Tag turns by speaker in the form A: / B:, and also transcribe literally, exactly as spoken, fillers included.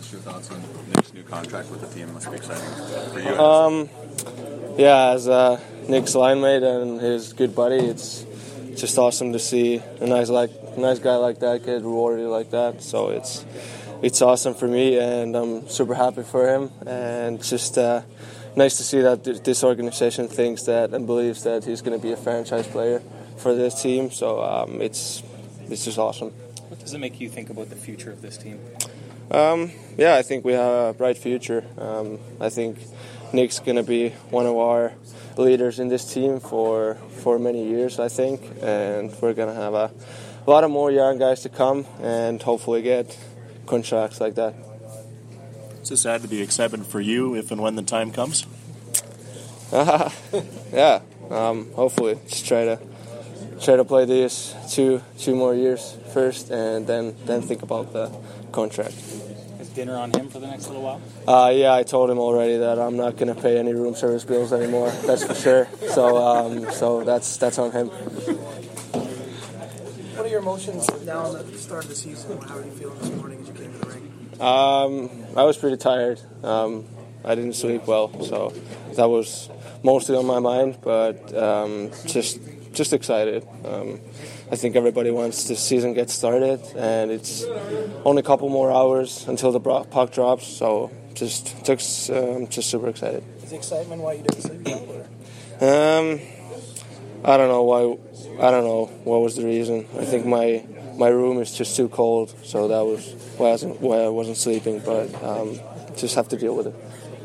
A: What's your thoughts on Nick's new contract with the team? Must be exciting for you.
B: Um, yeah, as uh, Nick's line mate and his good buddy, it's just awesome to see a nice like nice guy like that get rewarded like that. So it's it's awesome for me, and I'm super happy for him. And just uh, nice to see that this organization thinks that and believes that he's going to be a franchise player for this team. So um, it's it's just awesome.
C: What does it make you think about the future of this team?
B: Um, yeah, I think we have a bright future. Um, I think Nick's going to be one of our leaders in this team for for many years, I think, and we're going to have a, a lot of more young guys to come and hopefully get contracts like that.
D: Does this add to the excitement for you if and when the time comes?
B: Uh, yeah, um, hopefully. Just try to try to play these two two more years first, and then then think about the contract.
C: Is dinner on him for the next little while?
B: Uh, yeah, I told him already that I'm not going to pay any room service bills anymore. That's for sure. So, um, so that's that's on him.
E: What are your emotions now at the start of the season? How are you feeling this morning as you came to the ring?
B: Um, I was pretty tired. Um, I didn't sleep well, so that was mostly on my mind. But um, just just excited. Um, I think everybody wants the season get started, and it's only a couple more hours until the puck drops. So just just um, just super excited.
E: Is the excitement why you didn't sleep well?
B: Um, I don't know why. I don't know what was the reason. I think my my room is just too cold, so that was why I wasn't, why I wasn't sleeping. But um, just have to deal with it.